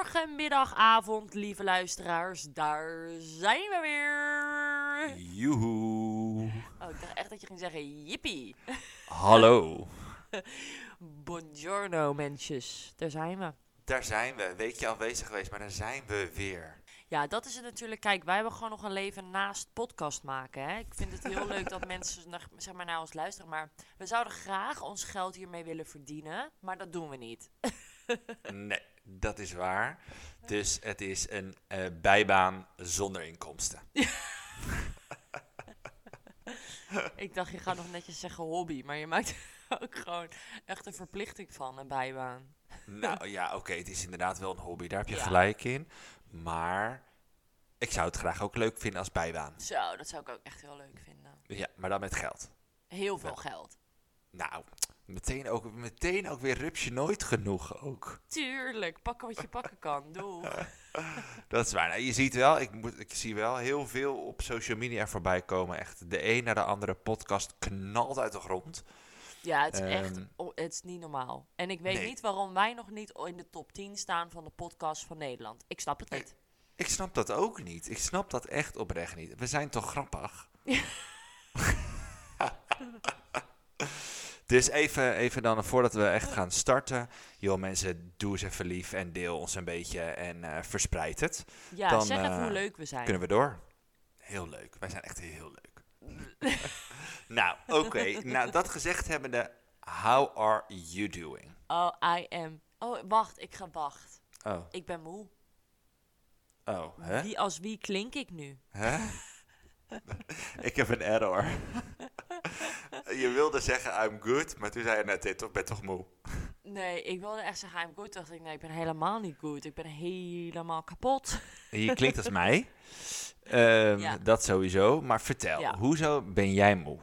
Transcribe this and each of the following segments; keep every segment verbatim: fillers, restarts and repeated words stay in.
Goedemorgen, middag, avond, lieve luisteraars. Daar zijn we weer. Joehoe. Oh, ik dacht echt dat je ging zeggen jippie. Hallo. Buongiorno, mensjes. Daar zijn we. Daar zijn we. Weekje afwezig geweest, maar daar zijn we weer. Ja, dat is het natuurlijk. Kijk, wij hebben gewoon nog een leven naast podcast maken. Hè? Ik vind het heel leuk dat mensen naar, zeg maar, naar ons luisteren. Maar we zouden graag ons geld hiermee willen verdienen. Maar dat doen we niet. Nee, dat is waar. Dus het is een uh, bijbaan zonder inkomsten. Ik dacht, je gaat nog netjes zeggen hobby. Maar je maakt er ook gewoon echt een verplichting van, een bijbaan. Nou ja, oké, okay, het is inderdaad wel een hobby. Daar heb je Ja. gelijk in. Maar ik zou het graag ook leuk vinden als bijbaan. Zo, dat zou ik ook echt heel leuk vinden. Ja, maar dan met geld. Heel veel Ja. geld. Nou, meteen ook, meteen ook weer rupsje nooit genoeg ook. Tuurlijk, pakken wat je pakken kan. Doe. Dat is waar. Nou, je ziet wel, ik, moet, ik zie wel heel veel op social media voorbij komen. Echt de een naar de andere podcast knalt uit de grond. Ja, het is Um, echt, oh, het is niet normaal. En ik weet nee. niet waarom wij nog niet in de top tien staan van de podcast van Nederland. Ik snap het Nee. niet. Ik snap dat ook niet. Ik snap dat echt oprecht niet. We zijn toch grappig? Dus even, even dan, voordat we echt gaan starten. Joh mensen, doe eens even lief en deel ons een beetje en uh, verspreid het. Ja, Dan, zeg even uh, hoe leuk we zijn. Kunnen we door? Heel leuk. Wij zijn echt heel leuk. Nou, oké. Okay. Nou, dat gezegd hebbende, how are you doing? Oh, I am... Oh, wacht, ik ga wacht. Oh, Ik ben moe. oh, hè? Wie als wie klink ik nu? Hè? Ik heb een error. Je wilde zeggen I'm good, maar toen zei je net, nee, toch ben toch moe. Nee, ik wilde echt zeggen I'm good. Dacht ik, nee, ik ben helemaal niet goed. Ik ben helemaal kapot. Je klinkt als mij. Um, Ja. Dat sowieso. Maar vertel, Ja. hoezo ben jij moe?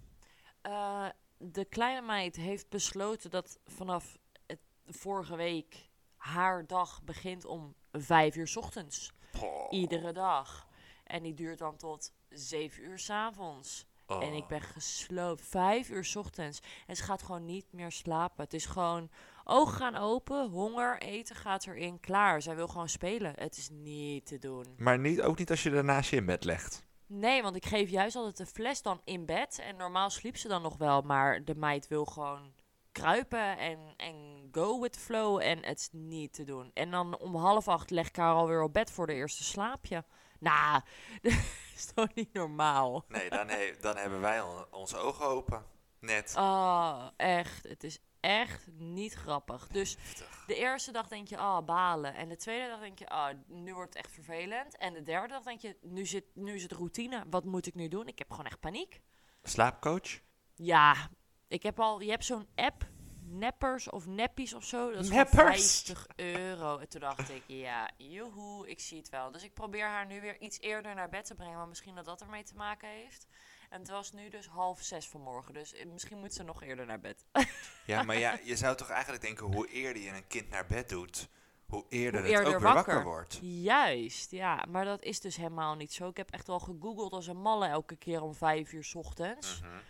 Uh, de kleine meid heeft besloten dat vanaf het, vorige week haar dag begint om vijf uur 's ochtends. Oh. Iedere dag. En die duurt dan tot zeven uur 's avonds. Oh. En ik ben gesloopt. Vijf uur 's ochtends. En ze gaat gewoon niet meer slapen. Het is gewoon ogen gaan open, honger, eten gaat erin, klaar. Zij wil gewoon spelen. Het is niet te doen. Maar niet, ook niet als je daarnaast je in bed legt. Nee, want ik geef juist altijd de fles dan in bed. En normaal sliep ze dan nog wel. Maar de meid wil gewoon kruipen en, en go with the flow. En het is niet te doen. En dan om half acht leg ik haar alweer op bed voor de eerste slaapje. Nou, dat is toch niet normaal? Nee, dan, he- dan hebben wij on- onze ogen open. Net. Oh, echt. Het is echt niet grappig. Dus Heftig. de eerste dag denk je, ah, balen. En de tweede dag denk je, ah, nu wordt het echt vervelend. En de derde dag denk je, nu, zit, nu is het routine. Wat moet ik nu doen? Ik heb gewoon echt paniek. Slaapcoach? Ja, ik heb al, je hebt zo'n app, Neppers of Neppies of zo. Dat is Neppers? gewoon vijftig euro. En toen dacht ik, ja, joehoe, ik zie het wel. Dus ik probeer haar nu weer iets eerder naar bed te brengen. Maar misschien dat dat ermee te maken heeft. En het was nu dus half zes vanmorgen. Dus eh, misschien moet ze nog eerder naar bed. Ja, maar ja, je zou toch eigenlijk denken, hoe eerder je een kind naar bed doet, hoe eerder Hoe het eerder ook weer wakker, wakker. wordt. Juist, ja. Maar dat is dus helemaal niet zo. Ik heb echt wel gegoogeld als een malle elke keer om vijf uur 's ochtends. Mhm.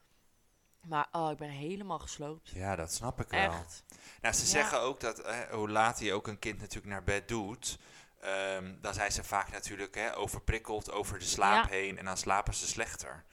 Maar oh, ik ben helemaal gesloopt. Ja, dat snap ik wel. Echt. Nou, ze Ja. zeggen ook dat eh, hoe later je ook een kind natuurlijk naar bed doet, um, dan zijn ze vaak natuurlijk hè, overprikkeld over de slaap Ja. heen en dan slapen ze slechter.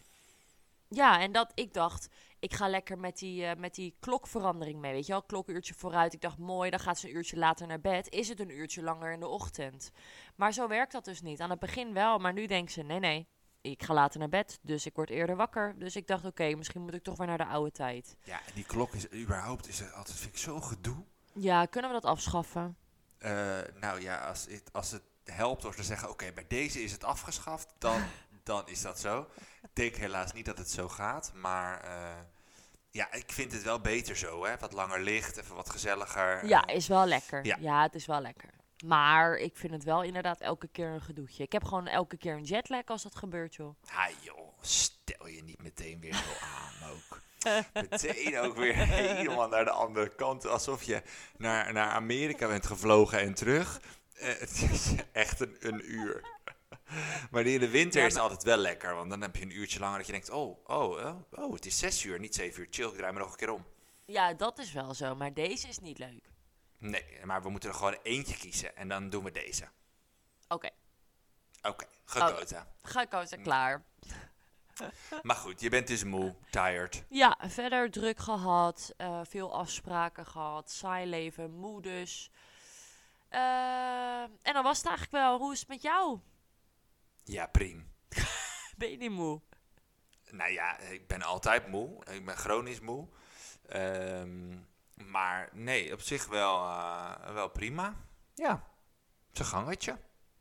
Ja, en dat ik dacht, ik ga lekker met die, uh, met die klokverandering mee. Weet je wel, klokuurtje vooruit. Ik dacht, mooi, dan gaat ze een uurtje later naar bed. Is het een uurtje langer in de ochtend? Maar zo werkt dat dus niet. Aan het begin wel, maar nu denkt ze, nee, nee. Ik ga later naar bed, dus ik word eerder wakker. Dus ik dacht, oké, okay, misschien moet ik toch weer naar de oude tijd. Ja, en die klok is überhaupt, is het altijd, vind ik, zo gedoe. Ja, kunnen we dat afschaffen? Uh, nou ja, als het, als het helpt door te zeggen, oké, okay, bij deze is het afgeschaft, dan, dan is dat zo. Ik denk helaas niet dat het zo gaat, maar uh, ja, ik vind het wel beter zo, hè. Wat langer licht, even wat gezelliger. Ja, is wel lekker. Ja. Ja, het is wel lekker. Maar ik vind het wel inderdaad elke keer een gedoetje. Ik heb gewoon elke keer een jetlag als dat gebeurt, joh. Ah joh, stel je niet meteen weer zo aan ook. Meteen ook weer helemaal naar de andere kant. Alsof je naar, naar Amerika bent gevlogen en terug. Uh, het is echt een, een uur. Maar in de winter Ja, is het maar- altijd wel lekker. Want dan heb je een uurtje langer dat je denkt, oh, oh, oh, oh het is zes uur, niet zeven uur. Chill, ik draai me nog een keer om. Ja, dat is wel zo. Maar deze is niet leuk. Nee, maar we moeten er gewoon eentje kiezen. En dan doen we deze. Oké, Oké, okay, gekozen. gekozen, klaar. Maar goed, je bent dus moe, tired. Ja, verder druk gehad, uh, veel afspraken gehad, saai leven, moe dus. Uh, en dan was het eigenlijk wel, hoe is het met jou? Ja, prima. Ben je niet moe? Nou ja, ik ben altijd moe. Ik ben chronisch moe. Um, maar nee, op zich wel, uh, wel prima. Ja, zijn gangetje.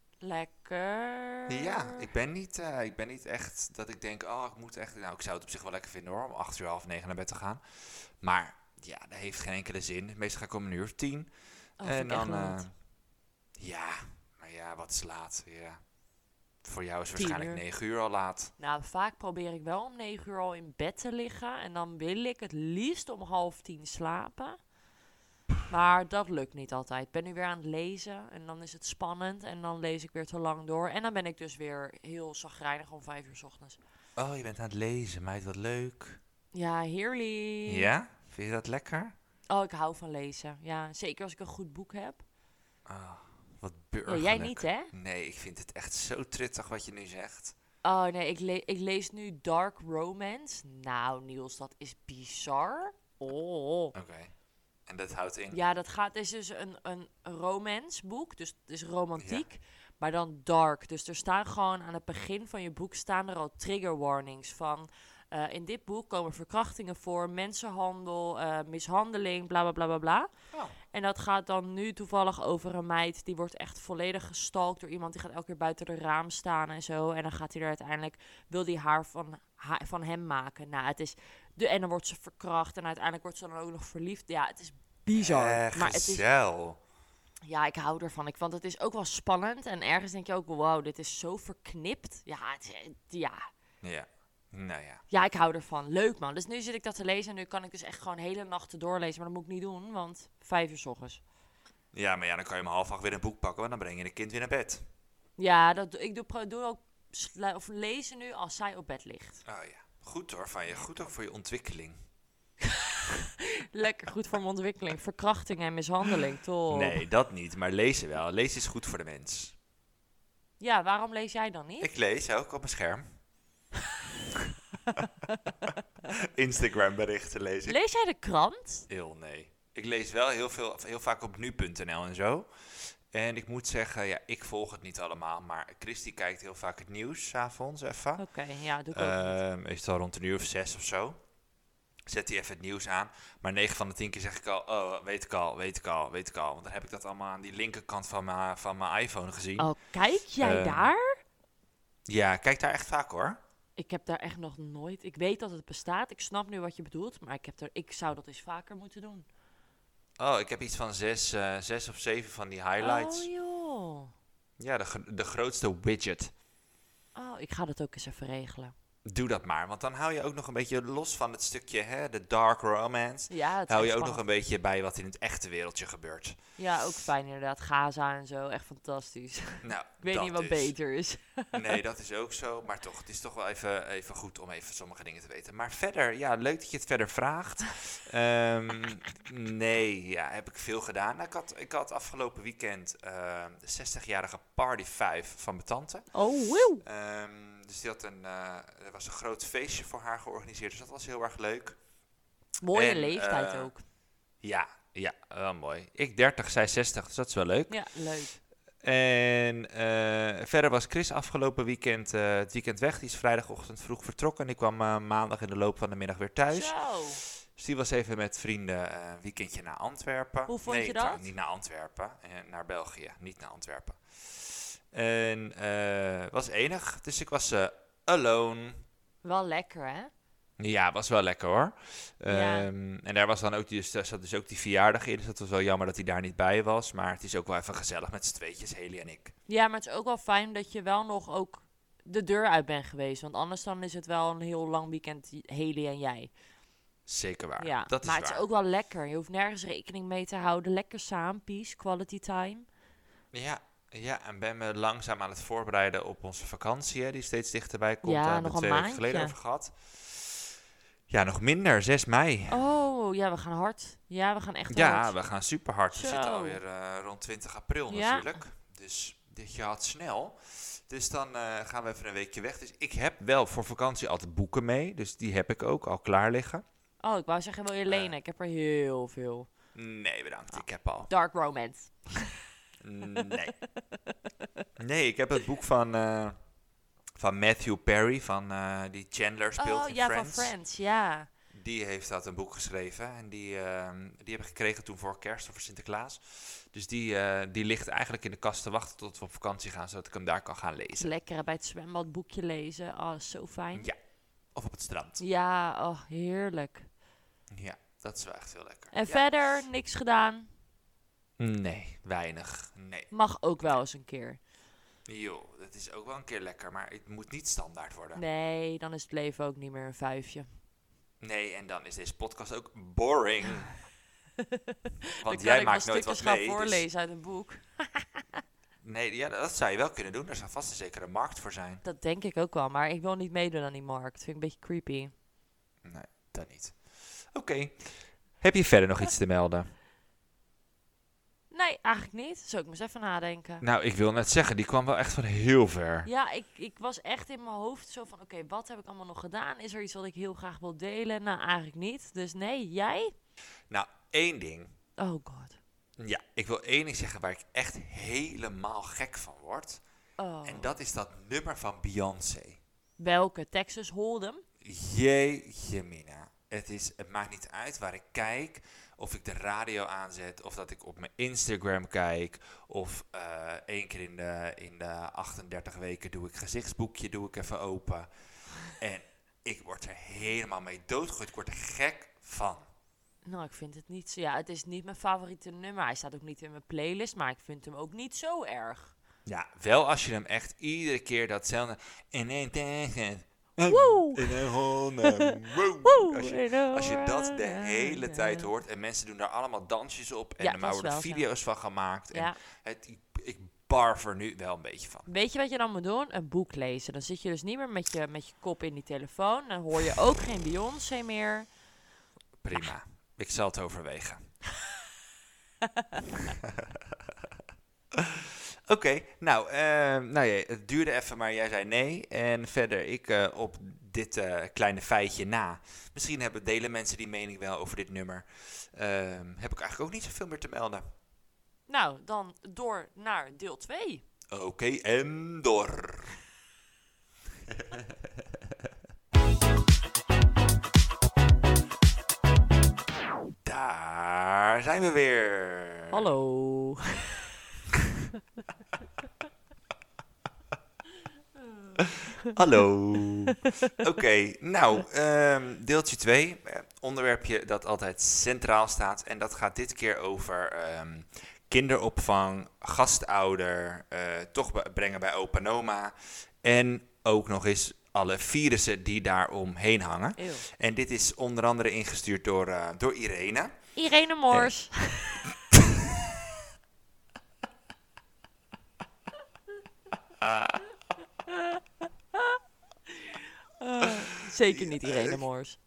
Lekker. Ja, ik ben, niet, uh, ik ben niet echt dat ik denk, oh, ik moet echt... Nou, ik zou het op zich wel lekker vinden hoor, om acht uur, half negen naar bed te gaan. Maar ja, dat heeft geen enkele zin. Meestal ga ik om een uur of tien. Oh, en dan, uh, ja, maar ja, wat is laat? Ja. Voor jou is waarschijnlijk negen uur al laat. Nou, vaak probeer ik wel om negen uur al in bed te liggen. En dan wil ik het liefst om half tien slapen. Maar dat lukt niet altijd. Ik ben nu weer aan het lezen en dan is het spannend. En dan lees ik weer te lang door. En dan ben ik dus weer heel chagrijnig om vijf uur 's ochtends. Oh, je bent aan het lezen. Meid, wat leuk. Ja, heerlijk. Ja? Vind je dat lekker? Oh, ik hou van lezen. Ja, zeker als ik een goed boek heb. Oh, wat burgerlijk. Ja, jij niet, hè? Nee, ik vind het echt zo truttig wat je nu zegt. Oh, nee, ik, le- ik lees nu Dark Romance. Nou, Niels, dat is bizar. Oh. Oké. Okay. En dat houdt in? Ja, dat gaat, is dus een, een romance boek, dus het is romantiek, ja. Maar dan dark. Dus er staan gewoon aan het begin van je boek staan er al trigger warnings van, uh, in dit boek komen verkrachtingen voor, mensenhandel, uh, mishandeling, bla bla bla bla bla. Oh. En dat gaat dan nu toevallig over een meid, die wordt echt volledig gestalkt door iemand, die gaat elke keer buiten de raam staan en zo. En dan gaat hij er uiteindelijk, wil hij haar van, ha- van hem maken. Nou, het is, de, en dan wordt ze verkracht en uiteindelijk wordt ze dan ook nog verliefd. Ja, het is bizar. Eh, maar het is, ja, ik hou ervan. Ik vond het is ook wel spannend. En ergens denk je ook, wow, dit is zo verknipt. Ja, het, ja. Ja, nou ja. Ja, ik hou ervan. Leuk, man. Dus nu zit ik dat te lezen. En nu kan ik dus echt gewoon hele nachten doorlezen. Maar dat moet ik niet doen, want vijf uur 's ochtends. Ja, maar ja, dan kan je om half acht weer een boek pakken. Want dan breng je de kind weer naar bed. Ja, dat, ik doe, doe ook slu- of lezen nu als zij op bed ligt. Oh ja. Goed hoor, van je. Goed ook voor je ontwikkeling. Lekker goed voor mijn ontwikkeling. Verkrachting en mishandeling, toch? Nee, dat niet. Maar lezen wel. Lezen is goed voor de mens. Ja, waarom lees jij dan niet? Ik lees ook op mijn scherm. Instagram berichten lees ik. Lees jij de krant? Heel nee. Ik lees wel heel, veel, heel vaak op nu punt n l en zo. En ik moet zeggen, ja, ik volg het niet allemaal. Maar Christy kijkt heel vaak het nieuws 's avonds even. Oké, okay, ja, doe ik ook uh, Meestal rond een uur of zes of zo. Zet hij even het nieuws aan. Maar negen van de tien keer zeg ik al, oh, weet ik al, weet ik al, weet ik al. Want dan heb ik dat allemaal aan die linkerkant van mijn van mijn iPhone gezien. Oh, kijk jij uh, daar? Ja, ik kijk daar echt vaak hoor. Ik heb daar echt nog nooit... Ik weet dat het bestaat. Ik snap nu wat je bedoelt. Maar ik, heb er, ik zou dat eens vaker moeten doen. Oh, ik heb iets van zes, uh, zes of zeven van die highlights. Oh, joh. Ja, de, de grootste widget. Oh, ik ga dat ook eens even regelen. Doe dat maar, want dan hou je ook nog een beetje los van het stukje, hè, de dark romance. Ja, het hou je ook spannend. nog een beetje bij wat in het echte wereldje gebeurt. Ja, ook fijn inderdaad. Gaza en zo, echt fantastisch. Nou, ik weet niet wat is, beter is. Nee, dat is ook zo. Maar toch, het is toch wel even, even goed om even sommige dingen te weten. Maar verder, ja, leuk dat je het verder vraagt. um, nee, ja, heb ik veel gedaan. Nou, ik, had, ik had afgelopen weekend uh, de zestigjarige Party vijf van mijn tante. Oh, wow. Um, dus die had een, uh, er was een groot feestje voor haar georganiseerd. Dus dat was heel erg leuk. Mooie en, leeftijd uh, ook. Ja, ja, wel mooi. Ik dertig, zij zestig, dus dat is wel leuk. Ja, leuk. En uh, verder was Chris afgelopen weekend, uh, het weekend weg. Die is vrijdagochtend vroeg vertrokken. En ik kwam uh, maandag in de loop van de middag weer thuis. Zo. Dus die was even met vrienden uh, een weekendje naar Antwerpen. Hoe vond nee, je dat? Trouw, niet naar Antwerpen, uh, naar België, niet naar Antwerpen. En het uh, was enig, dus ik was uh, alone. Wel lekker, hè? Ja, was wel lekker hoor. Ja. Um, en daar was dan ook, dus, daar zat dus ook die verjaardag in. Dus dat was wel jammer dat hij daar niet bij was. Maar het is ook wel even gezellig met z'n tweetjes, Haley en ik. Ja, maar het is ook wel fijn dat je wel nog ook de deur uit bent geweest. Want anders dan is het wel een heel lang weekend, Haley en jij. Zeker waar, ja, dat is maar waar. het is ook wel lekker. Je hoeft nergens rekening mee te houden. Lekker samen, peace, quality time. Ja, ja, en ben me langzaam aan het voorbereiden op onze vakantie, hè, die steeds dichterbij komt. Ja, Daar nog hebben we een twee weken geleden maandje. over gehad. Ja, nog minder, zes mei. Oh, ja, we gaan hard. Ja, we gaan echt Ja, hard. we gaan super hard. We Zo. zitten alweer uh, rond twintig april Ja. natuurlijk. Dus dit gaat snel. Dus dan uh, gaan we even een weekje weg. Dus ik heb wel voor vakantie altijd boeken mee. Dus die heb ik ook al klaar liggen. Oh, ik wou zeggen, wil je lenen? Uh, ik heb er heel veel. Nee, bedankt. Oh. Ik heb al. Dark Romance. Nee. Nee, ik heb het boek van, uh, van Matthew Perry, van uh, die Chandler speelt oh, in ja, Friends. van Friends, ja. Die heeft dat een boek geschreven en die, uh, die heb ik gekregen toen voor kerst of voor Sinterklaas. Dus die, uh, die ligt eigenlijk in de kast te wachten tot we op vakantie gaan, zodat ik hem daar kan gaan lezen. Lekker bij het zwembad boekje lezen. Oh, zo fijn. Ja, of op het strand. Ja, oh, heerlijk. Ja, dat is wel echt heel lekker. En ja. verder, niks gedaan? Nee, weinig. Nee. Mag ook wel eens een keer. Jo, dat is ook wel een keer lekker, maar het moet niet standaard worden. Nee, dan is het leven ook niet meer een vijfje. Nee, en dan is deze podcast ook boring. Want dan jij ik maakt nooit wat mee. gaan voorlezen dus... uit een boek. Nee, ja, dat zou je wel kunnen doen. Daar zou vast een zekere markt voor zijn. Dat denk ik ook wel, maar ik wil niet meedoen aan die markt. Vind ik een beetje creepy. Nee, dat niet. Oké. Okay. Heb je verder nog iets te melden? Nee, eigenlijk niet. Zal ik maar eens even nadenken. Nou, ik wil net zeggen, die kwam wel echt van heel ver. Ja, ik, ik was echt in mijn hoofd zo van, oké, okay, wat heb ik allemaal nog gedaan? Is er iets wat ik heel graag wil delen? Nou, eigenlijk niet. Dus nee, jij? Nou, één ding. Oh god. Ja, ik wil één ding zeggen waar ik echt helemaal gek van word. Oh. En dat is dat nummer van Beyoncé. Welke? Texas Hold'em? Jeetje mina. Het, is, het maakt niet uit waar ik kijk, of ik de radio aanzet, of dat ik op mijn Instagram kijk, of uh, één keer in de, in de achtendertig weken doe ik gezichtsboekje, doe ik even open. En ik word er helemaal mee doodgegooid. Ik word er gek van. Nou, ik vind het niet zo. Ja, het is niet mijn favoriete nummer. Hij staat ook niet in mijn playlist, maar ik vind hem ook niet zo erg. Ja, wel als je hem echt iedere keer datzelfde... In één tegen... Woe! In een honderd. Woe! Als je, als je dat de hele tijd hoort en mensen doen daar allemaal dansjes op en ja, er worden wel, video's ja. van gemaakt. En ja. het, ik, ik barf er nu wel een beetje van. Weet je wat je dan moet doen? Een boek lezen. Dan zit je dus niet meer met je, met je kop in die telefoon. Dan hoor je ook geen Beyoncé meer. Prima. Ah. Ik zal het overwegen. Oké, okay, nou, uh, nou ja, het duurde even, maar jij zei nee. En verder, ik uh, op dit uh, kleine feitje na. Misschien hebben delen mensen die mening wel over dit nummer. Uh, heb ik eigenlijk ook niet zoveel meer te melden. Nou, dan door naar deel twee. Oké, okay, en door. Daar zijn we weer. Hallo. Hallo. Oké, okay, nou, um, deeltje twee. Uh, onderwerpje dat altijd centraal staat. En dat gaat dit keer over um, kinderopvang, gastouder, uh, toch be- brengen bij opa en oma. En ook nog eens alle virussen die daar omheen hangen. Eeuw. En dit is onder andere ingestuurd door, uh, door Irene. Irene Moors. Uh. Uh, zeker niet Irene Moors.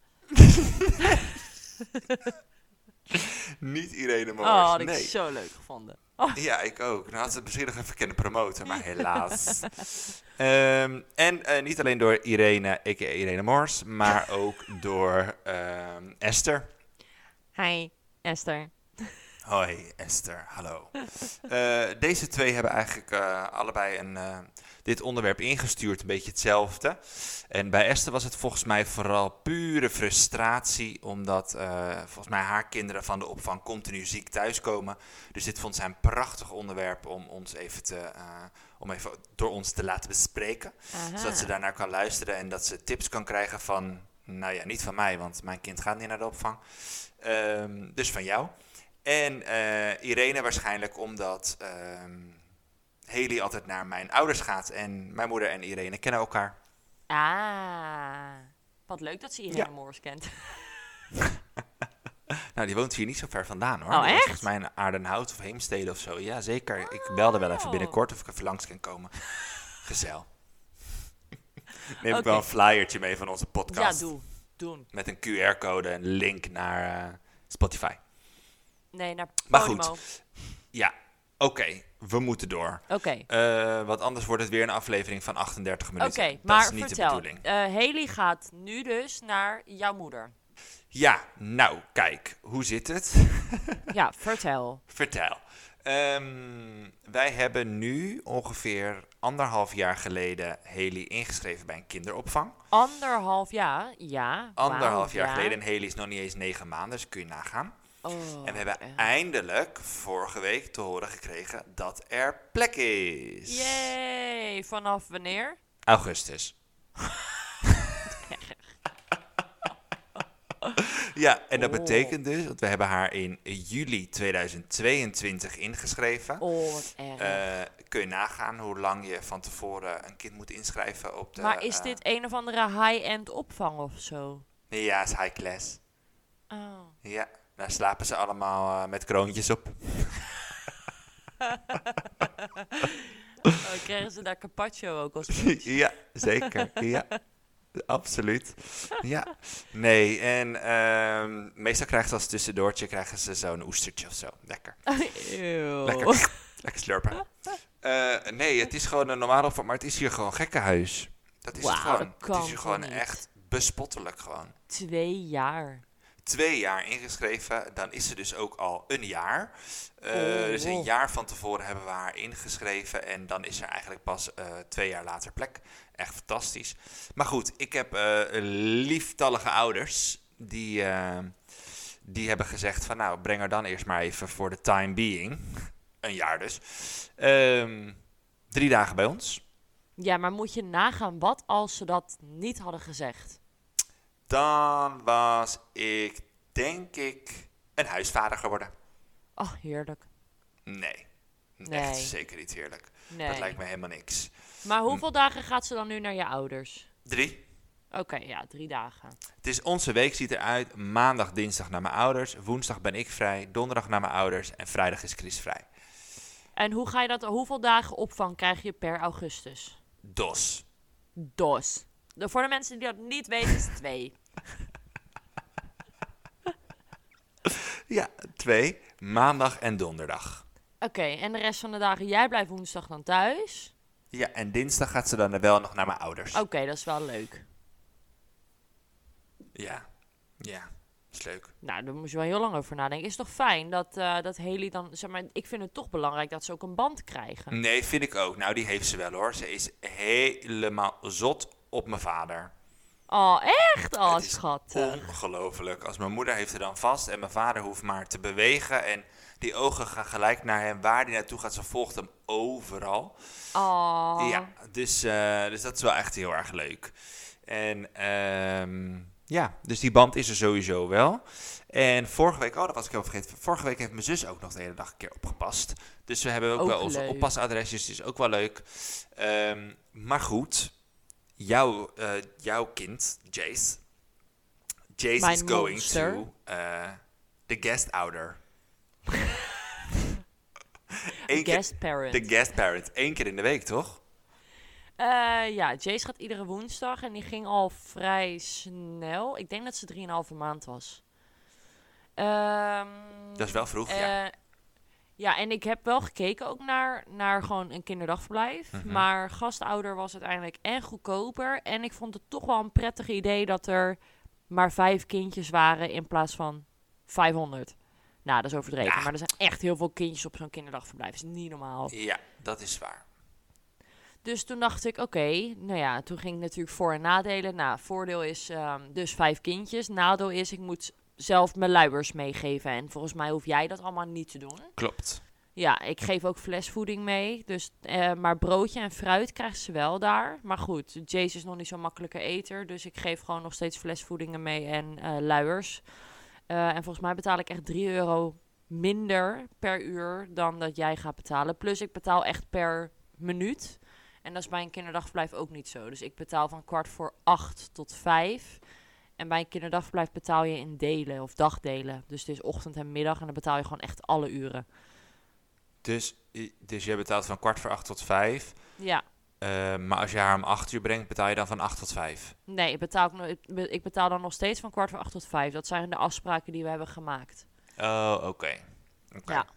Niet Irene Moors, Oh, had ik nee. zo leuk gevonden. Oh. Ja, ik ook. Nou had ze het misschien nog even kunnen promoten, maar helaas. um, en uh, niet alleen door Irene, a k a. Irene Moors, maar ook door um, Esther. Hi, Esther. Hoi, Esther. Hallo. Uh, deze twee hebben eigenlijk uh, allebei een, uh, dit onderwerp ingestuurd, een beetje hetzelfde. En bij Esther was het volgens mij vooral pure frustratie, omdat uh, volgens mij haar kinderen van de opvang continu ziek thuiskomen. Dus dit vond zij een prachtig onderwerp om ons even te, uh, om even door ons te laten bespreken. Aha. Zodat ze daarnaar kan luisteren en dat ze tips kan krijgen van, nou ja, niet van mij, want mijn kind gaat niet naar de opvang. Um, dus van jou. En uh, Irene waarschijnlijk omdat uh, Haley altijd naar mijn ouders gaat. En mijn moeder en Irene kennen elkaar. Ah, wat leuk dat ze Irene ja. Moors kent. Nou, die woont hier niet zo ver vandaan hoor. Oh, die echt? Volgens mij in Aardenhout of Heemstede of zo. Ja, zeker. Oh. Ik belde wel even binnenkort of ik even langs kan komen. Gezel. Neem okay. ik wel een flyertje mee van onze podcast. Ja, doe. Doen. Met een Q R-code, een link naar uh, Spotify. Nee, naar Maar Podimo. goed, ja, oké, okay, we moeten door. Oké. Okay. Uh, want anders wordt het weer een aflevering van achtendertig minuten. Oké, okay, maar dat is niet vertel. de bedoeling. Uh, Haley gaat nu dus naar jouw moeder. Ja, nou, kijk, hoe zit het? Ja, vertel. Vertel. Um, wij hebben nu ongeveer anderhalf jaar geleden Haley ingeschreven bij een kinderopvang. Anderhalf jaar? Ja. Anderhalf wow, jaar ja. geleden en Haley is nog niet eens negen maanden, dus kun je nagaan. Oh, en we hebben echt. eindelijk vorige week te horen gekregen dat er plek is. Yay! Vanaf wanneer? Augustus. Ja, en dat oh. betekent dus, want we hebben haar in juli tweeduizend tweeëntwintig ingeschreven. Oh, wat erg. Uh, kun je nagaan hoe lang je van tevoren een kind moet inschrijven op de... Maar is uh, dit een of andere high-end opvang of zo? Nee, ja, is high class. Oh. Ja, daar slapen ze allemaal uh, met kroontjes op. Oh, krijgen ze daar carpaccio ook als Ja, zeker. Ja. Absoluut. Ja. Nee, en uh, meestal krijgen ze als tussendoortje krijgen ze zo'n oestertje of zo. Lekker. Eeuw. Lekker, lekker slurpen. Uh, nee, het is gewoon een normale opvang, maar het is hier gewoon gekkenhuis. Dat is wow, het gewoon. Dat het is hier gewoon niet. echt bespottelijk gewoon. Twee jaar. Twee jaar ingeschreven, dan is ze dus ook al een jaar. Uh, oh, dus een wow. jaar van tevoren hebben we haar ingeschreven en dan is er eigenlijk pas uh, twee jaar later plek. Echt fantastisch. Maar goed, ik heb uh, lieftallige ouders die, uh, die hebben gezegd van nou, breng haar dan eerst maar even voor de time being. Een jaar dus. Um, drie dagen bij ons. Ja, maar moet je nagaan wat als ze dat niet hadden gezegd? Dan was ik, denk ik, een huisvader geworden. Oh, heerlijk. Nee. nee. Echt zeker niet heerlijk. Nee. Dat lijkt me helemaal niks. Maar hoeveel hm. dagen gaat ze dan nu naar je ouders? Drie. Oké, okay, ja, drie dagen. Het is onze week ziet eruit. Maandag, dinsdag naar mijn ouders. Woensdag ben ik vrij. Donderdag naar mijn ouders. En vrijdag is Chris vrij. En hoe ga je dat, hoeveel dagen opvang krijg je per augustus? Dos. Dos. De, voor de mensen die dat niet weten is het twee. Ja, twee. Maandag en donderdag. Oké, okay, en de rest van de dagen, jij blijft woensdag dan thuis? Ja, en dinsdag gaat ze dan wel nog naar mijn ouders. Oké, okay, dat is wel leuk. Ja, ja, dat is leuk. Nou, daar moet je wel heel lang over nadenken. Is het toch fijn dat, uh, dat Haley dan, zeg maar, ik vind het toch belangrijk dat ze ook een band krijgen. Nee, vind ik ook. Nou, die heeft ze wel hoor. Ze is helemaal zot op mijn vader. Oh, echt? Oh, het is schattig. Ongelooflijk. Als mijn moeder heeft er dan vast en mijn vader hoeft maar te bewegen en die ogen gaan gelijk naar hem. Waar hij naartoe gaat, ze volgt hem overal. Oh. Ja, dus, uh, dus dat is wel echt heel erg leuk. En um, ja, dus die band is er sowieso wel. En vorige week, oh dat was ik heel vergeten. Vorige week heeft mijn zus ook nog de hele dag een keer opgepast. Dus we hebben ook, ook wel onze leuk. oppasadresjes, dus is ook wel leuk. Um, maar goed, jouw, uh, jouw kind, Jace. Jace Mijn is going monster. to uh, the guest ouder. Eén guest keer, parent. De guest parent. Eén keer in de week, toch? Uh, ja, Jace gaat iedere woensdag en die ging al vrij snel. Ik denk dat ze drieënhalve maand was. Um, dat is wel vroeg, uh, ja. Ja, en ik heb wel gekeken ook naar, naar gewoon een kinderdagverblijf. Mm-hmm. Maar gastouder was uiteindelijk en goedkoper. En ik vond het toch wel een prettig idee dat er maar vijf kindjes waren in plaats van vijfhonderd. Nou, dat is overdreven. Ja. Maar er zijn echt heel veel kindjes op zo'n kinderdagverblijf. Dat is niet normaal. Ja, dat is waar. Dus toen dacht ik, oké, okay, nou ja, toen ging ik natuurlijk voor- en nadelen. Nou, voordeel is um, dus vijf kindjes. Nadeel is, ik moet zelf mijn luiers meegeven. En volgens mij hoef jij dat allemaal niet te doen. Klopt. Ja, ik geef ook flesvoeding mee. Dus, uh, maar broodje en fruit krijgt ze wel daar. Maar goed, Jace is nog niet zo'n makkelijke eter. Dus ik geef gewoon nog steeds flesvoedingen mee en uh, luiers. Uh, en volgens mij betaal ik echt drie euro minder per uur dan dat jij gaat betalen. Plus ik betaal echt per minuut. En dat is bij een kinderdagverblijf ook niet zo. Dus ik betaal van kwart voor acht tot vijf. En bij een kinderdagverblijf betaal je in delen of dagdelen. Dus het is ochtend en middag en dan betaal je gewoon echt alle uren. Dus, dus jij betaalt van kwart voor acht tot vijf. Ja. Uh, maar als je haar om acht uur brengt, betaal je dan van acht tot vijf? Nee, ik betaal, ik, no- ik be- ik betaal dan nog steeds van kwart voor acht tot vijf. Dat zijn de afspraken die we hebben gemaakt. Oh, oké. Okay. Okay. Ja.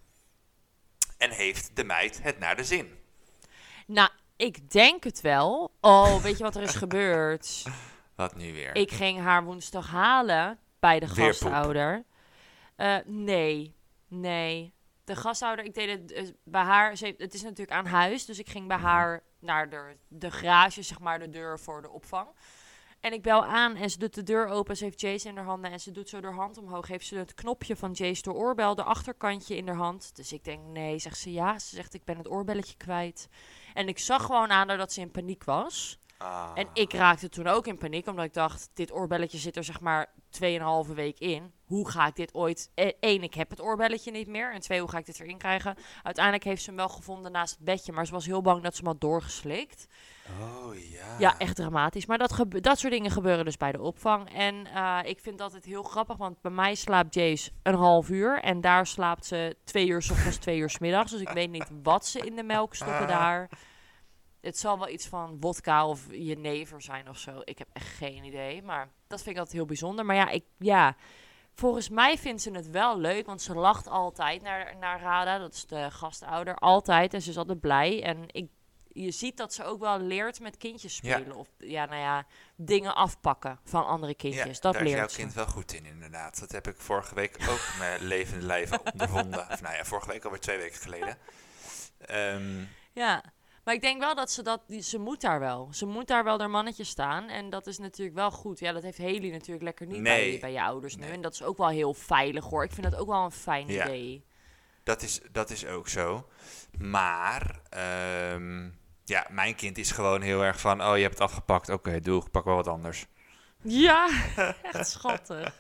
En heeft de meid het naar de zin? Nou, ik denk het wel. Oh, weet je wat er is gebeurd? Wat nu weer? Ik ging haar woensdag halen bij de Weer gastouder. Uh, nee, nee. De gastouder, ik deed het uh, bij haar. Ze heeft, het is natuurlijk aan huis, dus ik ging bij haar naar de, de garage, zeg maar, de deur voor de opvang. En ik bel aan en ze doet de deur open. Ze heeft Jace in haar handen en ze doet zo haar hand omhoog. Heeft ze het knopje van Jace de oorbel, de achterkantje in haar hand. Dus ik denk, nee, zegt ze ja. Ze zegt, ik ben het oorbelletje kwijt. En ik zag gewoon aan haar dat ze in paniek was. Ah. En ik raakte toen ook in paniek, omdat ik dacht, dit oorbelletje zit er zeg maar tweeënhalve week in. Hoe ga ik dit ooit... Eén, ik heb het oorbelletje niet meer. En twee, hoe ga ik dit erin krijgen? Uiteindelijk heeft ze hem wel gevonden naast het bedje, maar ze was heel bang dat ze hem had doorgeslikt. Oh ja. Ja, echt dramatisch. Maar dat, gebe- dat soort dingen gebeuren dus bij de opvang. En uh, ik vind dat het heel grappig, want bij mij slaapt Jace een half uur. En daar slaapt ze twee uur 's ochtends, twee uur 's middags. Dus ik weet niet wat ze in de melk stoppen daar. Het zal wel iets van wodka of jenever zijn of zo. Ik heb echt geen idee. Maar dat vind ik altijd heel bijzonder. Maar ja, ik, ja, volgens mij vindt ze het wel leuk. Want ze lacht altijd naar, naar Rada. Dat is de gastouder. Altijd. En ze is altijd blij. En ik, je ziet dat ze ook wel leert met kindjes spelen. Ja. Of ja, nou ja, dingen afpakken van andere kindjes. Ja, dat daar leert is jouw ze. kind wel goed in, inderdaad. Dat heb ik vorige week ook mijn levende lijf ondervonden. Of nou ja, vorige week alweer twee weken geleden. Um, ja. Maar ik denk wel dat ze dat... Die, ze moet daar wel. Ze moet daar wel haar mannetje staan. En dat is natuurlijk wel goed. Ja, dat heeft Haley natuurlijk lekker niet nee. bij, je, bij je ouders nee. nu. En dat is ook wel heel veilig, hoor. Ik vind dat ook wel een fijn ja. idee. Dat is, dat is ook zo. Maar... Um, ja, mijn kind is gewoon heel erg van... Oh, je hebt het afgepakt. Oké, okay, doe. Ik pak wel wat anders. Ja, echt schattig.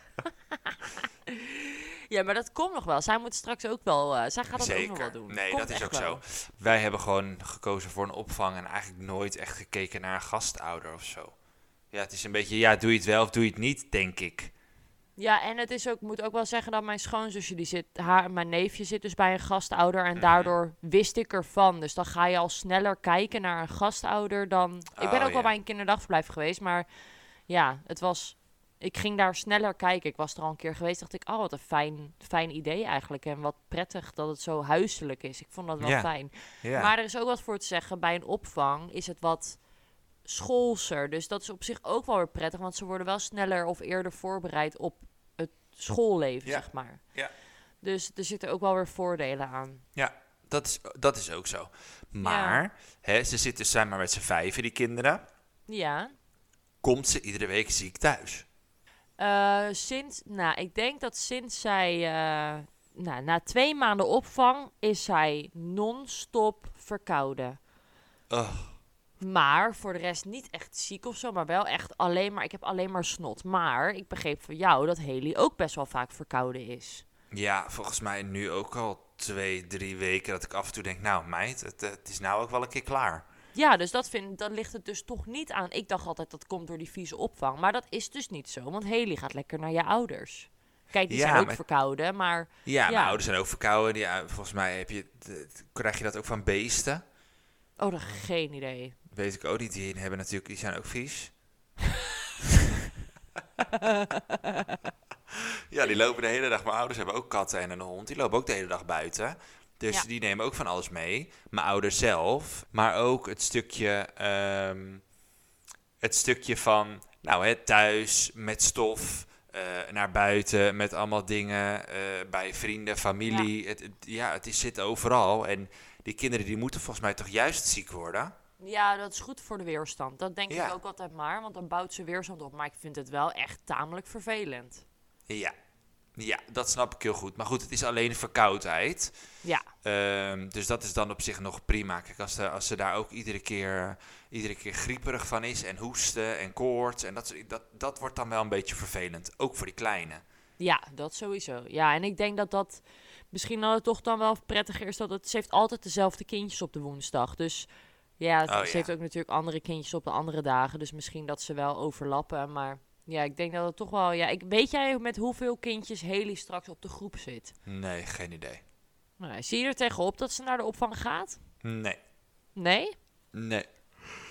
Ja, maar dat komt nog wel. Zij moet straks ook wel... Uh, zij gaat dat Zeker. ook nog wel doen. Nee, komt dat is ook wel. zo. Wij hebben gewoon gekozen voor een opvang... en eigenlijk nooit echt gekeken naar een gastouder of zo. Ja, het is een beetje... Ja, doe je het wel of doe je het niet, denk ik. Ja, en het is ook, moet ook wel zeggen dat mijn schoonzusje, die zit, haar, mijn neefje zit dus bij een gastouder. En Mm-hmm. daardoor wist ik ervan. Dus dan ga je al sneller kijken naar een gastouder dan... Ik ben Oh, ook ja. wel bij een kinderdagverblijf geweest, maar ja, het was... Ik ging daar sneller kijken. Ik was er al een keer geweest. Dacht ik, oh, wat een fijn, fijn idee eigenlijk. En wat prettig dat het zo huiselijk is. Ik vond dat wel Ja. fijn. Ja. Maar er is ook wat voor te zeggen. Bij een opvang is het wat schoolser. Dus dat is op zich ook wel weer prettig. Want ze worden wel sneller of eerder voorbereid op het schoolleven, Ja. zeg maar. Ja. Dus er zitten ook wel weer voordelen aan. Ja, dat is, dat is ook zo. Maar, Ja. hè, ze zitten zijn maar met z'n vijven, die kinderen. Ja. Komt ze iedere week ziek thuis? Uh, sinds, nou, ik denk dat sinds zij, uh, nou, na twee maanden opvang is zij non-stop verkouden. Ugh. Maar voor de rest niet echt ziek of zo, maar wel echt alleen maar, ik heb alleen maar snot. Maar ik begreep van jou dat Haley ook best wel vaak verkouden is. Ja, volgens mij nu ook al twee, drie weken dat ik af en toe denk, nou meid, het, het is nou ook wel een keer klaar. Ja, dus dat vind, dan ligt het dus toch niet aan. Ik dacht altijd dat komt door die vieze opvang. Maar dat is dus niet zo, want Haley gaat lekker naar je ouders. Kijk, die Ja, zijn ook maar- verkouden, maar... Ja, Ja. mijn ouders zijn ook verkouden. Die, uh, volgens mij heb je, d- krijg je dat ook van beesten. Oh, dat geen idee. Weet ik ook niet. Die hebben natuurlijk, die zijn ook vies. Ja, die lopen de hele dag. Mijn ouders hebben ook katten en een hond. Die lopen ook de hele dag buiten. Dus Ja. die nemen ook van alles mee. Mijn ouders zelf. Maar ook het stukje, ehm, het stukje van, nou hè, thuis met stof. Uh, naar buiten met allemaal dingen. Uh, bij vrienden, familie. Ja. Het, het, ja, het is, zit overal. En die kinderen die moeten volgens mij toch juist ziek worden. Ja, dat is goed voor de weerstand. Dat denk Ja. ik ook altijd maar, want dan bouwt ze weerstand op. Maar ik vind het wel echt tamelijk vervelend. Ja. Ja, dat snap ik heel goed. Maar goed, het is alleen verkoudheid. Ja. Um, dus dat is dan op zich nog prima. Kijk, als, de, als ze daar ook iedere keer, iedere keer grieperig van is en hoesten en koorts. En dat, dat, dat wordt dan wel een beetje vervelend. Ook voor die kleine. Ja, dat sowieso. Ja, en ik denk dat dat misschien dan toch dan wel prettiger is. Dat het, ze heeft altijd dezelfde kindjes op de woensdag. Dus ja, het, Oh, ze ja. heeft ook natuurlijk andere kindjes op de andere dagen. Dus misschien dat ze wel overlappen. Maar ja, ik denk dat het toch wel... Ja, ik, weet jij met hoeveel kindjes Haley straks op de groep zit? Nee, geen idee. Nou, zie je er tegenop dat ze naar de opvang gaat? Nee. Nee? Nee.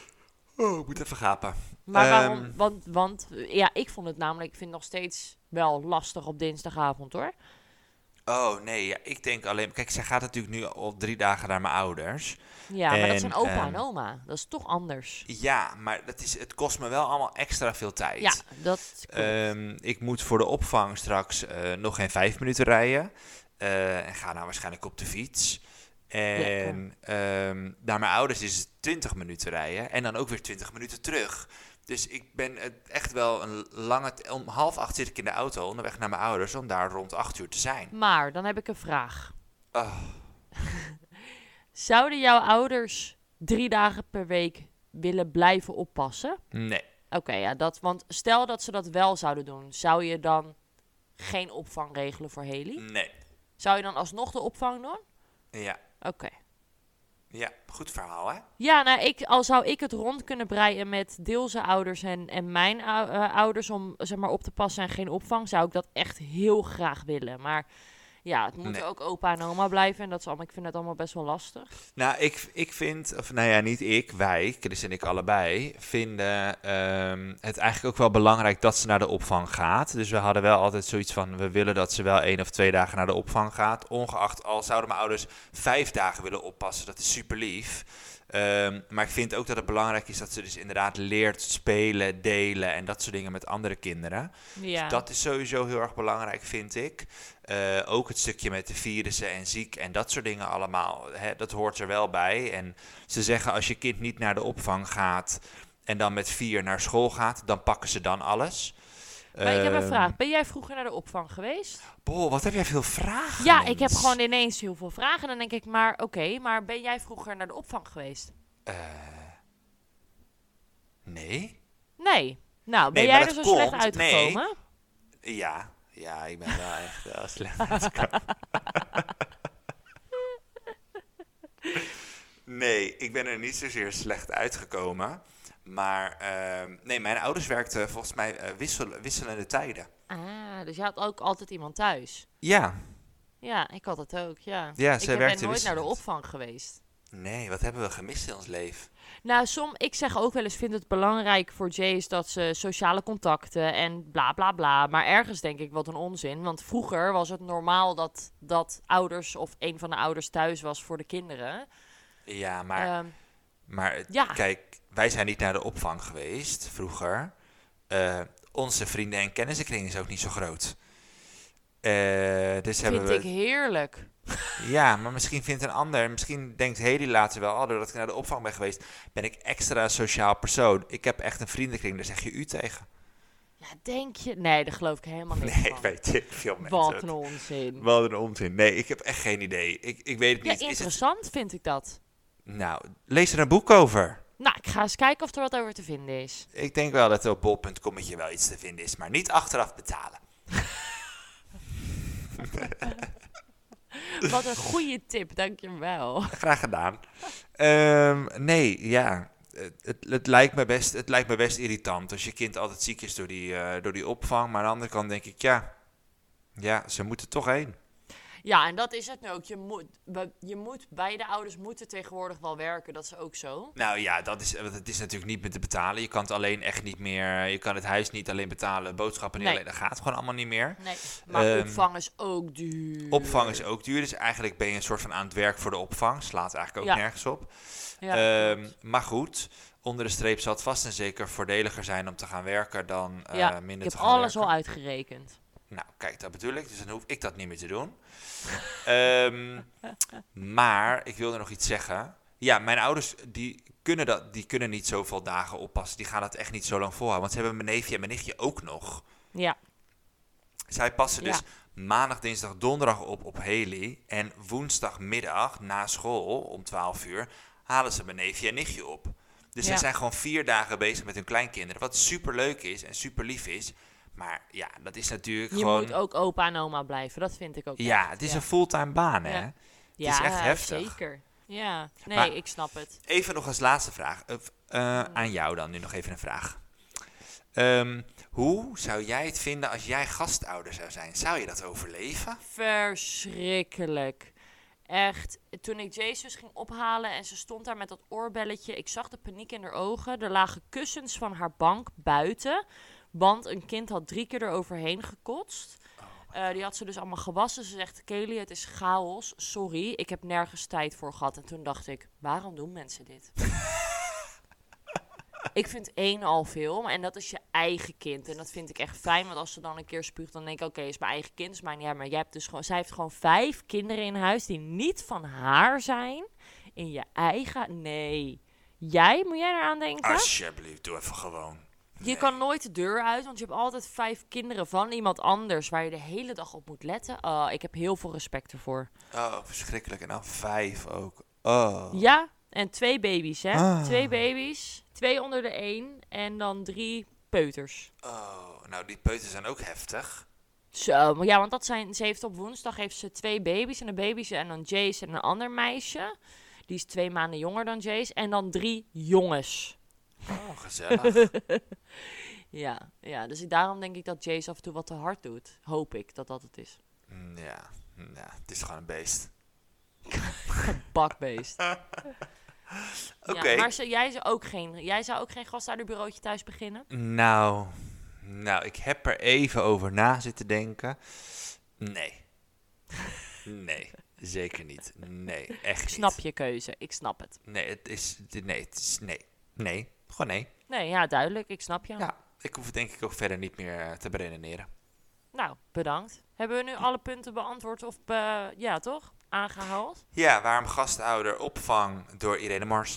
Oh, ik moet even gapen. Maar waarom? Ehm, Want, want ja, ik vond het namelijk, ik vind het nog steeds wel lastig op dinsdagavond hoor. Oh, nee, ja, ik denk alleen... Kijk, zij gaat natuurlijk nu al drie dagen naar mijn ouders. Ja, maar dat zijn En, opa ehm, en oma. Dat is toch anders. Ja, maar dat is, het kost me wel allemaal extra veel tijd. Ja, dat klopt. Ehm, ik moet voor de opvang straks eh, nog geen vijf minuten rijden. Eh, en ga nou waarschijnlijk op de fiets. En ehm, naar mijn ouders is het twintig minuten rijden. En dan ook weer twintig minuten terug. Dus ik ben het echt wel een lange... t- Om half acht zit ik in de auto onderweg naar mijn ouders... om daar rond acht uur te zijn. Maar, dan heb ik een vraag. Oh, Zouden jouw ouders drie dagen per week willen blijven oppassen? nee. Oké, ja, dat, want stel dat ze dat wel zouden doen, zou je dan geen opvang regelen voor Haley? Nee. Zou je dan alsnog de opvang doen? Ja. Oké. Ja, goed verhaal, hè? Ja, nou, ik, al zou ik het rond kunnen breien met deelse ouders en, en mijn ou- eh, ouders om zeg maar op te passen en geen opvang, zou ik dat echt heel graag willen. Maar ja, het moeten Nee. ook opa en oma blijven en dat is allemaal, ik vind het allemaal best wel lastig. Nou, ik, ik vind, of nou ja, niet ik, wij, Chris en ik allebei, vinden ehm, het eigenlijk ook wel belangrijk dat ze naar de opvang gaat. Dus we hadden wel altijd zoiets van, we willen dat ze wel één of twee dagen naar de opvang gaat. Ongeacht, al zouden mijn ouders vijf dagen willen oppassen, dat is super lief. Ehm, maar ik vind ook dat het belangrijk is dat ze dus inderdaad leert spelen, delen en dat soort dingen met andere kinderen. Ja. Dat is sowieso heel erg belangrijk, vind ik. Uh, ook het stukje met de virussen en ziek en dat soort dingen allemaal. Hè, dat hoort er wel bij. En ze zeggen als je kind niet naar de opvang gaat en dan met vier naar school gaat, dan pakken ze dan alles. Maar ik heb een Ehm, vraag. Ben jij vroeger naar de opvang geweest? Boh, wat heb jij veel vragen? Ja, mens. ik heb gewoon ineens heel veel vragen. En dan denk ik, maar oké, maar ben jij vroeger naar de opvang geweest? Uh, nee? Nee. Nou, ben Nee, jij maar er dat zo slecht komt- uitgekomen? Ja, ja, ik ben wel echt wel slecht uitgekomen. Nee, ik ben er niet zozeer slecht uitgekomen. Maar uh, nee, mijn ouders werkten volgens mij uh, wissel, wisselende tijden. Ah, dus je had ook altijd iemand thuis? Ja. Ja, ik had het ook, ja. Ja, ik zij ben werkte nooit naar de wisselend. opvang geweest. Nee, wat hebben we gemist in ons leven? Nou, som, ik zeg ook wel eens, vind het belangrijk voor Jace dat ze sociale contacten en bla bla bla. Maar ergens denk ik wat een onzin. Want vroeger was het normaal dat, dat ouders of een van de ouders thuis was voor de kinderen. Ja, maar, Ehm, maar het- ja. kijk, wij zijn niet naar de opvang geweest vroeger. Uh, onze vrienden- en kennissenkring is ook niet zo groot. Uh, dus hebben vind we... ik heerlijk. Ja, maar misschien vindt een ander, misschien denkt Haley later wel, oh, doordat ik naar de opvang ben geweest, ben ik extra sociaal persoon. Ik heb echt een vriendenkring, daar zeg je u tegen. Ja, denk je? Nee, daar geloof ik helemaal niet Nee, van. weet ik veel mensen. Wat het. een onzin. Wat een onzin. Nee, ik heb echt geen idee. Ik, ik weet het Ja, niet. Is het... interessant vind ik dat. Nou, lees er een boek over. Nou, ik ga eens kijken of er wat over te vinden is. Ik denk wel dat er op bol punt com wel iets te vinden is, maar niet achteraf betalen. Wat een goede tip, dankjewel. Graag gedaan. Um, nee, ja. Het, het, het, lijkt me best, het lijkt me best irritant als je kind altijd ziek is door die, uh, door die opvang. Maar aan de andere kant denk ik, ja, ja, ze moeten toch heen. Ja, en dat is het nu ook. Je moet, je moet, beide ouders moeten tegenwoordig wel werken. Dat is ook zo. Nou ja, dat is, het is natuurlijk niet meer te betalen. Je kan het alleen echt niet meer, je kan het huis niet alleen betalen, boodschappen niet Nee. alleen. Dat gaat gewoon allemaal niet meer. Nee, maar Um, opvang is ook duur. Opvang is ook duur, dus eigenlijk ben je een soort van aan het werk voor de opvang. Slaat eigenlijk ook Ja. nergens op. Ja, Um, maar goed, onder de streep zal het vast en zeker voordeliger zijn om te gaan werken dan uh, ja, minder ik te heb gaan alles werken. al uitgerekend. Nou, kijk, dat bedoel ik. Dus dan hoef ik dat niet meer te doen. um, maar, ik wilde nog iets zeggen. Ja, mijn ouders, die kunnen, dat, die kunnen niet zoveel dagen oppassen. Die gaan dat echt niet zo lang volhouden. Want ze hebben mijn neefje en mijn nichtje ook nog. Ja. Zij passen dus Ja. maandag, dinsdag, donderdag op op Haley. En woensdagmiddag na school, om twaalf uur, halen ze mijn neefje en nichtje op. Dus Ja. zij zijn gewoon vier dagen bezig met hun kleinkinderen. Wat super leuk is en super lief is. Maar ja, dat is natuurlijk Je gewoon... moet ook opa en oma blijven. Dat vind ik ook Ja, echt. het is ja. een fulltime baan, hè? Ja. Het ja, is echt heftig. zeker. Ja, nee, Maar- ik snap het. Even nog als laatste vraag. Uh, uh, Hmm. aan jou dan, nu nog even een vraag. Um, hoe zou jij het vinden als jij gastouder zou zijn? Zou je dat overleven? Verschrikkelijk. Echt, toen ik Jezus ging ophalen en ze stond daar met dat oorbelletje. Ik zag de paniek in haar ogen. Er lagen kussens van haar bank buiten. Want een kind had drie keer eroverheen gekotst. Uh, die had ze dus allemaal gewassen. Ze zegt, Kelly, het is chaos. Sorry, ik heb nergens tijd voor gehad. En toen dacht ik, waarom doen mensen dit? Ik vind één al veel. En dat is je eigen kind. En dat vind ik echt fijn. Want als ze dan een keer spuugt, dan denk ik, oké, okay, is mijn eigen kind. Is mijn, ja, maar jij hebt dus gewoon, zij heeft gewoon vijf kinderen in huis die niet van haar zijn. In je eigen... Nee. Jij? Moet jij eraan denken? Alsjeblieft, doe even gewoon. Je Nee. kan nooit de deur uit, want je hebt altijd vijf kinderen van iemand anders waar je de hele dag op moet letten. Oh, ik heb heel veel respect ervoor. Oh, verschrikkelijk. En dan vijf ook. Oh. Ja, en twee baby's, hè? Ah. Twee baby's, twee onder de één en dan drie peuters. Oh, nou die peuters zijn ook heftig. Zo, maar ja, want dat zijn, ze heeft op woensdag heeft ze twee baby's en een baby's en dan Jace en een ander meisje. Die is twee maanden jonger dan Jace en dan drie jongens. Oh, gezellig. ja, ja, dus daarom denk ik dat Jace af en toe wat te hard doet. Hoop ik dat dat het is. Ja, ja, het is gewoon een beest. Bakbeest. Oké. Okay. Ja, maar ze, jij, zou ook geen, jij zou ook geen gastouderbureautje thuis beginnen? Nou, nou, ik heb er even over na zitten denken. Nee. Nee, zeker niet. Nee, echt niet. Snap je keuze, ik snap het. Nee, het is, nee, het is, nee. Nee, gewoon nee. Nee, ja, duidelijk, ik snap je. Ja, ik hoef het denk ik ook verder niet meer te beredeneren. Nou, bedankt. Hebben we nu alle punten beantwoord of, uh, ja toch, aangehaald? Ja, waarom gastouder opvang door Irene Mars.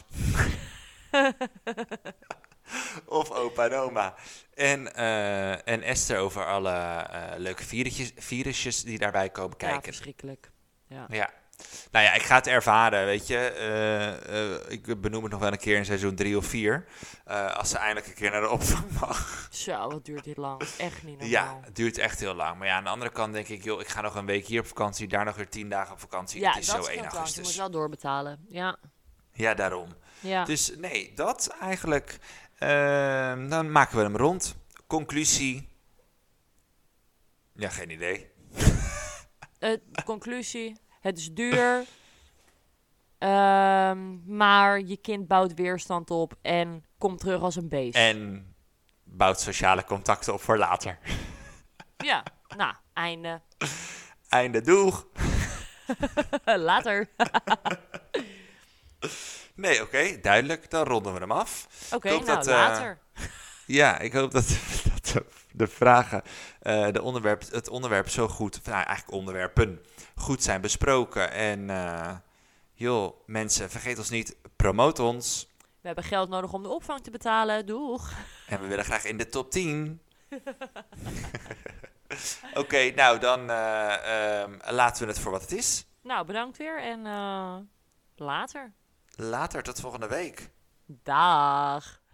Of opa en oma. En, uh, en Esther over alle uh, leuke virusjes, virusjes die daarbij komen kijken. Ja, verschrikkelijk. Ja. Ja. Nou ja, ik ga het ervaren, weet je. Uh, uh, ik benoem het nog wel een keer in seizoen drie of vier. Uh, als ze eindelijk een keer naar de opvang mag. Zo, wat duurt dit lang. Echt niet normaal. Ja, het duurt echt heel lang. Maar ja, aan de andere kant denk ik, joh, ik ga nog een week hier op vakantie. Daar nog weer tien dagen op vakantie. Ja, het is dat zo één augustus. Je moet wel doorbetalen. Ja. Ja, daarom. Ja. Dus nee, dat eigenlijk. Uh, dan maken we hem rond. Conclusie. Ja, geen idee. Uh, conclusie. Het is duur. Um, maar je kind bouwt weerstand op en komt terug als een beest. En bouwt sociale contacten op voor later. Ja, nou, einde. Einde, doeg. Later. Nee, oké, okay, duidelijk. Dan ronden we hem af. Oké, okay, nou, dat, uh, later. Ja, ik hoop dat, dat de, de vragen, uh, de onderwerp, het onderwerp zo goed, nou, eigenlijk onderwerpen, goed zijn besproken. En uh, joh, mensen, vergeet ons niet, promoot ons. We hebben geld nodig om de opvang te betalen, doeg. En we willen graag in de top tien. Oké, okay, nou dan uh, um, laten we het voor wat het is. Nou, bedankt weer en uh, later. Later, tot volgende week. Dag.